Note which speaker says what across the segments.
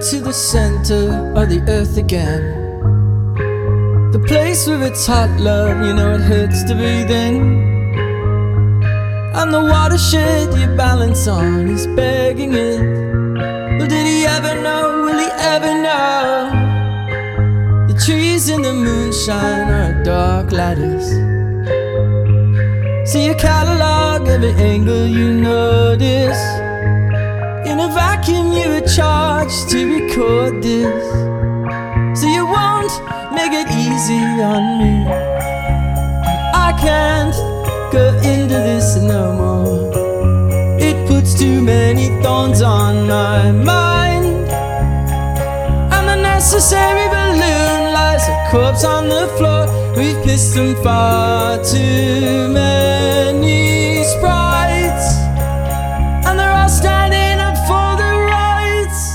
Speaker 1: to the center of the earth again. The place where it's hot, love, you know it hurts to breathe in. And the watershed you balance on is begging it. Well, did he ever know, will he ever know? The trees in the moonshine are a dark lattice. See a catalog every angle you notice. In a vacuum you were charged to record this. So you won't make it easy on me. I can't go into this no more. It puts too many thorns on my mind. And the necessary balloon lies a corpse on the floor. We've pissed them far too many sprites, and they're all standing up for their rights.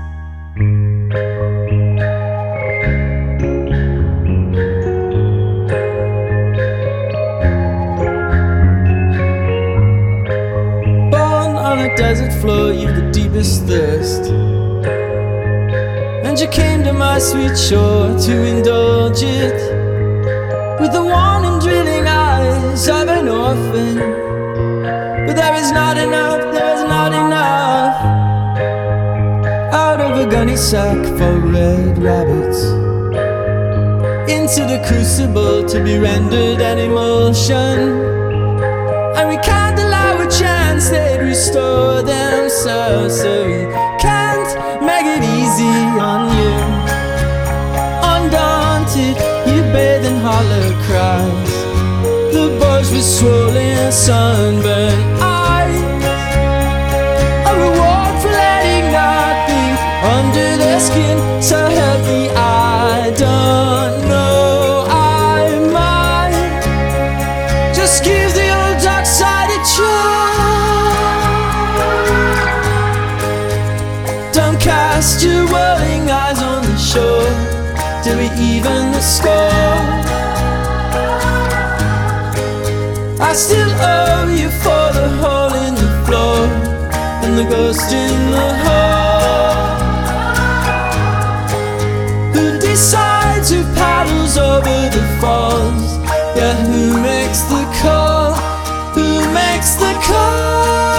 Speaker 1: Born on a desert floor, you've the deepest thirst, and you came to my sweet shore to indulge it with the warning, drilling eyes of an orphan. But there is not enough, there is not enough out of a gunny sack for red rabbits into the crucible to be rendered an emulsion. And we can't allow a chance they'd restore themselves, so we can't make it easy on you. Undaunted, you bathe in hollow cries, the boys with swollen sunburned eyes, a reward for letting nothing under their skin. So help me, I don't know, I might just give the old dark side a try. Don't cast your whirling eyes on the shore till we even the score. I still owe you for the hole in the floor and the ghost in the hole. Who decides who paddles over the falls? Yeah, who makes the call? Who makes the call?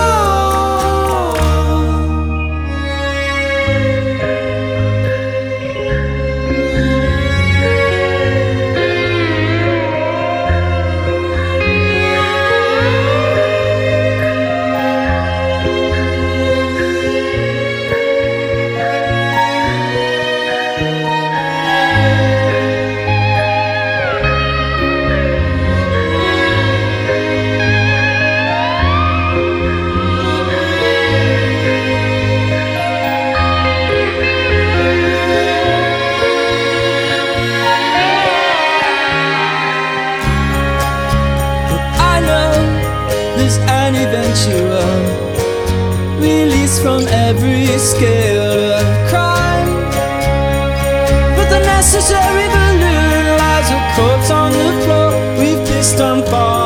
Speaker 1: An eventual release from every scale of crime, but the necessary balloon lies a corpse on the floor. We've pissed on far